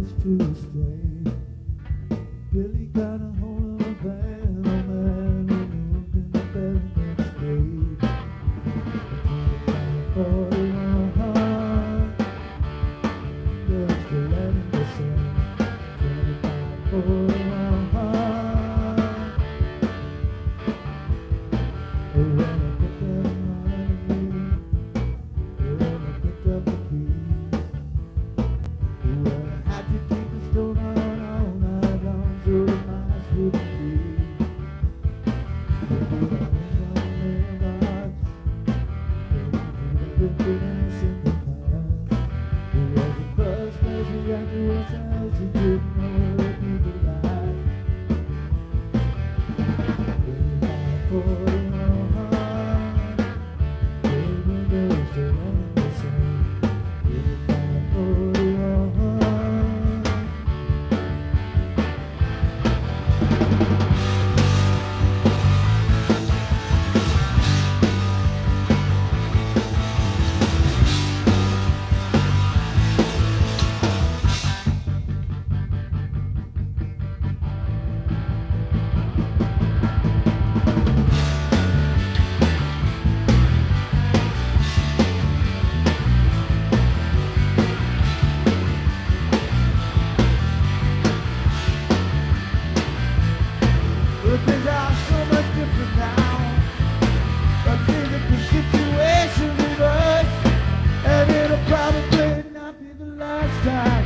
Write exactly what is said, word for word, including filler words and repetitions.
wish to stay. Billy got a hold of a band, oh man, who moved in the very next day. twenty-five forty-one, there's the light in the sun. twenty-five forty-one, oh, when I put that money, when I picked up the keys, well, I had to keep the stove on all night long so the mice wouldn't leave. They put our wings on the mailbox, they put it in a single pass. It was the first place we got to ourselves, we didn't know where people lied. twenty-five forty-one, baby, there's the rain in the sun. twenty-five forty-one. Well, things are so much different now. I think that the situation's reversed, and it'll probably not be the last time.